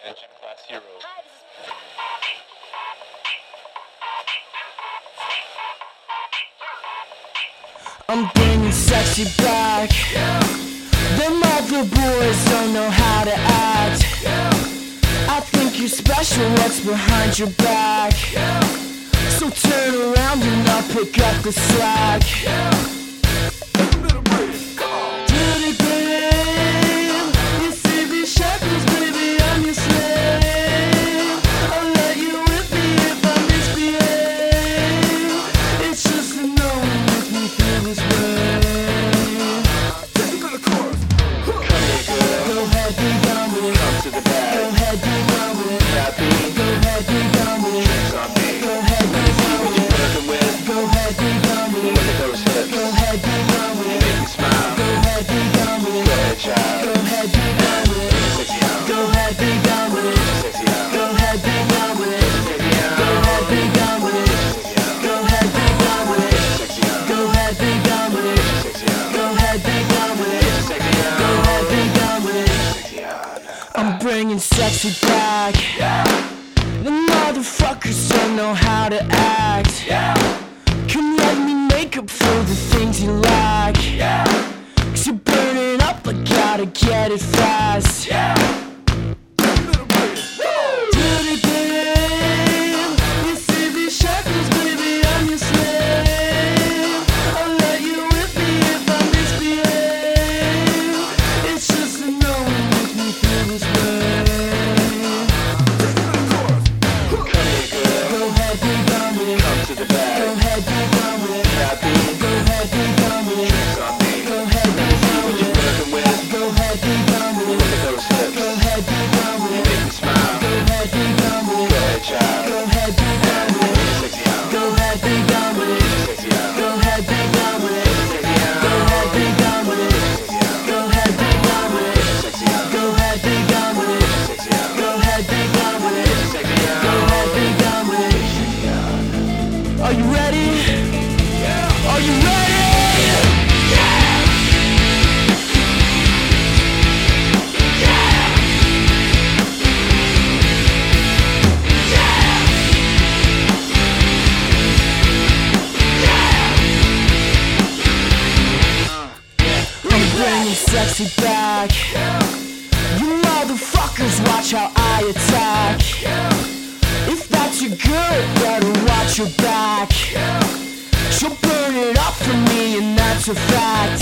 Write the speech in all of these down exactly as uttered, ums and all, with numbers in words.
Attention class heroes. I'm bringing sexy back. Them other boys don't know how to act. I think you're special, what's behind your back? So turn around and I'll pick up the slack. Dirty babe, you see these shackles, baby, I'm your slave. I'll let you whip me if I misbehave. It's just a knowing with me feel this way. Go ahead, be done with it. Come to the bag. Go ahead, be done with it. Happy. Go ahead, be done with it. Drinks on me. Go ahead, be done What with you it. working with? Go ahead, be done with Look it. at those hips. Go ahead, be done with it. Make me smile. Go ahead, be done with Go it. ahead, child. Go ahead, be done with it. Sexy out. Go ahead, be done with it. Sexy out. Go ahead, be done with it. Sexy out. Go ahead, be done with it. Sexy out. Go ahead, be done with it. Sexy out. Go ahead, be done with it. Sexy out. Go ahead, be done with it. Sexy out. Go ahead, be done with it. Sexy out. I'm bringing sexy back. The motherfuckers don't know how to act. Come let me make up for the things you lack. Cause you're burning up, I gotta get it fast. Dirty babe, you see these shackles, baby, I'm your slave. I'll let you whip me if I misbehave. It's just a knowing make me feel this way. Come here, girl. Go ahead, be done with it. Come to the Go bag. ahead, be done with it. Happy. Go ahead, be done with it. Drinks on me. Go ahead, be done What with you it. working with? Go ahead, be done with Look it. at those hips. Go ahead, be done with it. Make me smile. Go ahead, be done with Go it. ahead, child. Go ahead, be done with it. Sexy out. Go ahead, be done with it. Sexy out. Go ahead, be done with it. Sexy out. Go ahead, be done with it. Sexy out. Go ahead, be done with it. Sexy out. Go ahead, be done with it. Sexy out. Go ahead, be done with it. Sexy out. Go ahead, be done with it. Sexy out. Are you ready? Are you ready? I'm bringing sexy back. You motherfuckers, watch how I attack. If that's your girl, better watch your back. She'll burn it up for me, and that's a fact.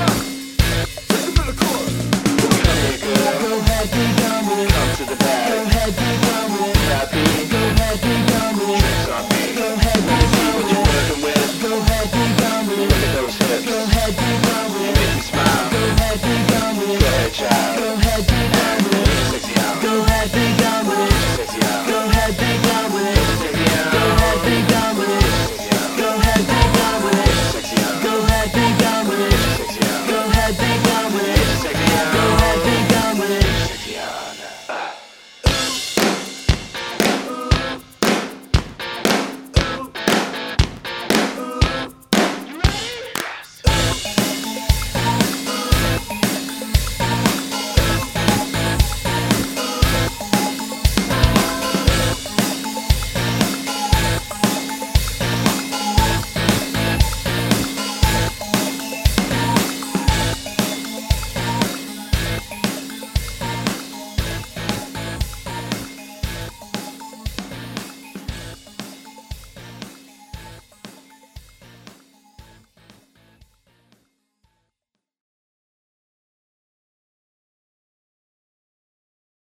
Come here, girl. Go ahead, be done with it. Come to the Go bag. ahead, be done with it. Happy. Go ahead, be done with it. Drinks on me. Go ahead, be done What with you it. working with? Go ahead, be done with Look it. at those hips. Go ahead, be done with it. Make me smile. Go ahead, be done with Go it. ahead, child. Go